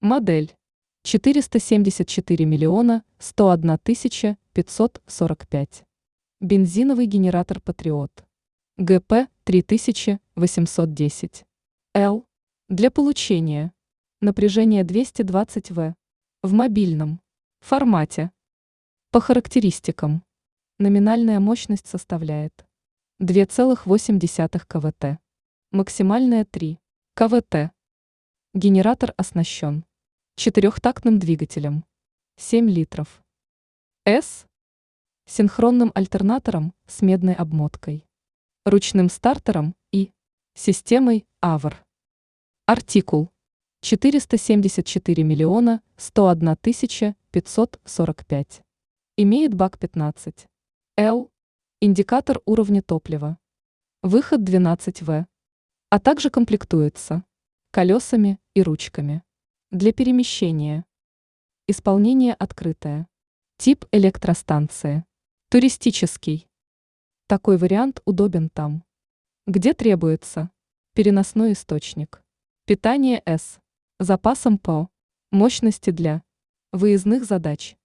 Модель 474 миллиона 101 тысяча 545. Бензиновый генератор «Патриот». ГП 3810. Л. Для получения. Напряжение 220 В. В мобильном формате. По характеристикам. Номинальная мощность составляет 2,8 КВТ. Максимальная 3 КВТ. Генератор оснащен четырехтактным двигателем 7 литров. С. Синхронным альтернатором с медной обмоткой. Ручным стартером и системой АВР. Артикул 474 миллиона 101 тысяча 545. Имеет бак 15. Л. Индикатор уровня топлива. Выход 12 В. А также комплектуется колесами и ручками. Для перемещения. Исполнение открытое. Тип электростанции. Туристический. Такой вариант удобен там, где требуется переносной источник. Питание С. Запасом по мощности для выездных задач.